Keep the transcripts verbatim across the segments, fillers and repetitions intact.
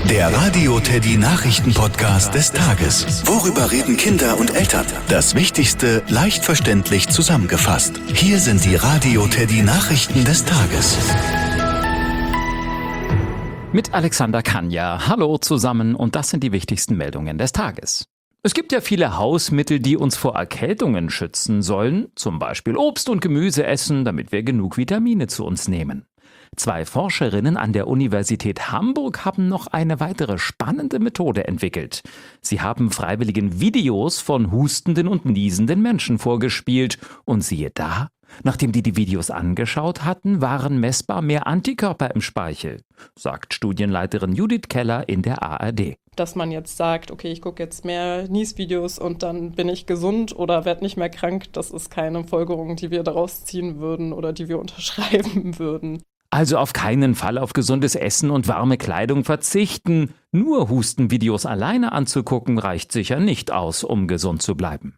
Der Radio Teddy Nachrichten-Podcast des Tages. Worüber reden Kinder und Eltern? Das Wichtigste leicht verständlich zusammengefasst. Hier sind die Radio Teddy Nachrichten des Tages. Mit Alexander Kanja. Hallo zusammen und das sind die wichtigsten Meldungen des Tages. Es gibt ja viele Hausmittel, die uns vor Erkältungen schützen sollen. Zum Beispiel Obst und Gemüse essen, damit wir genug Vitamine zu uns nehmen. Zwei Forscherinnen an der Universität Hamburg haben noch eine weitere spannende Methode entwickelt. Sie haben freiwilligen Videos von hustenden und niesenden Menschen vorgespielt. Und siehe da, nachdem die die Videos angeschaut hatten, waren messbar mehr Antikörper im Speichel, sagt Studienleiterin Judith Keller in der A R D. Dass man jetzt sagt, okay, ich gucke jetzt mehr Niesvideos und dann bin ich gesund oder werde nicht mehr krank, das ist keine Folgerung, die wir daraus ziehen würden oder die wir unterschreiben würden. Also auf keinen Fall auf gesundes Essen und warme Kleidung verzichten. Nur Hustenvideos alleine anzugucken reicht sicher nicht aus, um gesund zu bleiben.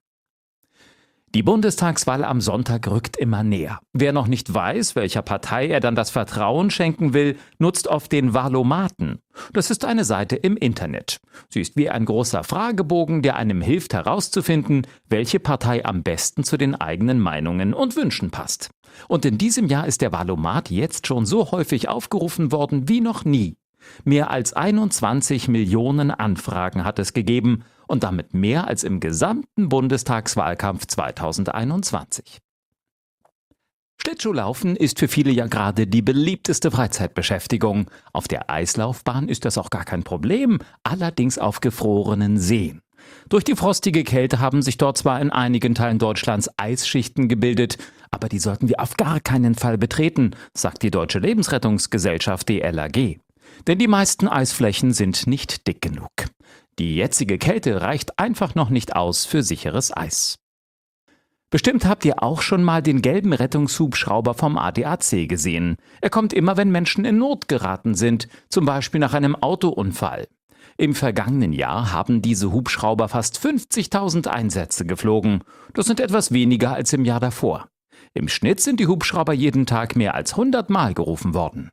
Die Bundestagswahl am Sonntag rückt immer näher. Wer noch nicht weiß, welcher Partei er dann das Vertrauen schenken will, nutzt oft den Wahlomaten. Das ist eine Seite im Internet. Sie ist wie ein großer Fragebogen, der einem hilft herauszufinden, welche Partei am besten zu den eigenen Meinungen und Wünschen passt. Und in diesem Jahr ist der Wahlomat jetzt schon so häufig aufgerufen worden wie noch nie. Mehr als einundzwanzig Millionen Anfragen hat es gegeben und damit mehr als im gesamten Bundestagswahlkampf zweitausendeinundzwanzig. Schlittschuhlaufen ist für viele ja gerade die beliebteste Freizeitbeschäftigung. Auf der Eislaufbahn ist das auch gar kein Problem, allerdings auf gefrorenen Seen. Durch die frostige Kälte haben sich dort zwar in einigen Teilen Deutschlands Eisschichten gebildet, aber die sollten wir auf gar keinen Fall betreten, sagt die Deutsche Lebensrettungsgesellschaft D L R G. Denn die meisten Eisflächen sind nicht dick genug. Die jetzige Kälte reicht einfach noch nicht aus für sicheres Eis. Bestimmt habt ihr auch schon mal den gelben Rettungshubschrauber vom A D A C gesehen. Er kommt immer, wenn Menschen in Not geraten sind, zum Beispiel nach einem Autounfall. Im vergangenen Jahr haben diese Hubschrauber fast fünfzigtausend Einsätze geflogen. Das sind etwas weniger als im Jahr davor. Im Schnitt sind die Hubschrauber jeden Tag mehr als hundert Mal gerufen worden.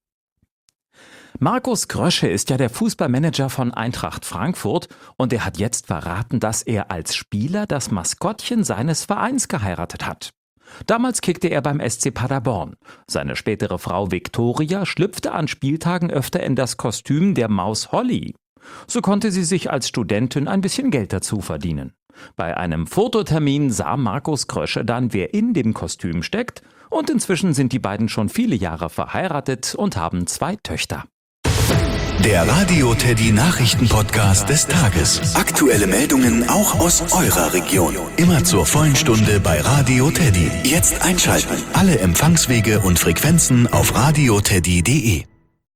Markus Krösche ist ja der Fußballmanager von Eintracht Frankfurt und er hat jetzt verraten, dass er als Spieler das Maskottchen seines Vereins geheiratet hat. Damals kickte er beim S C Paderborn. Seine spätere Frau Viktoria schlüpfte an Spieltagen öfter in das Kostüm der Maus Holly. So konnte sie sich als Studentin ein bisschen Geld dazu verdienen. Bei einem Fototermin sah Markus Krösche dann, wer in dem Kostüm steckt, und inzwischen sind die beiden schon viele Jahre verheiratet und haben zwei Töchter. Der Radio Teddy Nachrichten-Podcast des Tages. Aktuelle Meldungen auch aus eurer Region. Immer zur vollen Stunde bei Radio Teddy. Jetzt einschalten. Alle Empfangswege und Frequenzen auf radioteddy punkt de.